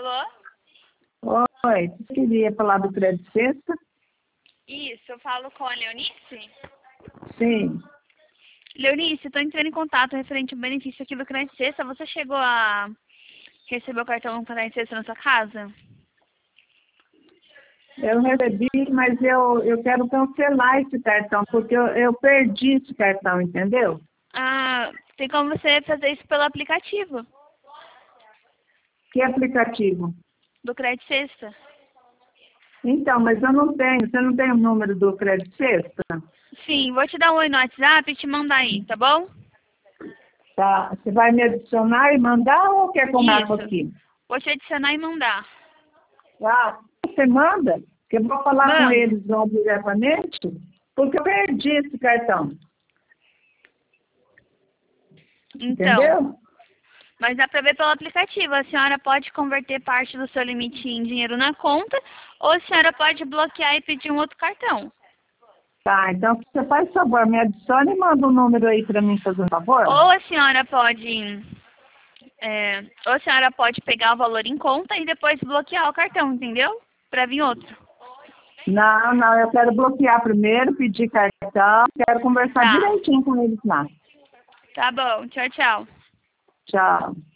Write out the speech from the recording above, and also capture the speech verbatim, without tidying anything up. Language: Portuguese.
Alô? Oi, você queria falar do Crédito Sexta? Isso, eu falo com a Leonice? Sim. Leonice, estou entrando em contato referente ao benefício aqui do Crédito Sexta. Você chegou a receber o cartão Crédito Sexta na sua casa? Eu recebi, mas eu, eu quero cancelar esse cartão, porque eu, eu perdi esse cartão, entendeu? Ah, tem como você fazer isso pelo aplicativo Que aplicativo? do Crédito Sexta. Então, mas eu não tenho. Você não tem o número do Crédito Sexta? Sim, vou te dar um oi no WhatsApp e te mandar aí, tá bom? Tá. Você vai me adicionar e mandar ou quer comprar Isso. aqui? Vou te adicionar e mandar. Ah, você manda? Que eu vou falar com Mando. eles lá diretamente, porque eu perdi esse cartão. Então, Entendeu? mas dá para ver pelo aplicativo. A senhora pode converter parte do seu limite em dinheiro na conta, ou a senhora pode bloquear e pedir um outro cartão. Tá, então você faz favor, me adicione e manda um número aí para mim, fazer um favor. Ou a senhora pode, é, ou a senhora pode pegar o valor em conta e depois bloquear o cartão, entendeu? Para vir outro. Não, não, eu quero bloquear primeiro, pedir cartão, quero conversar Tá. direitinho com eles lá. Tá bom. Tchau, tchau. Tchau.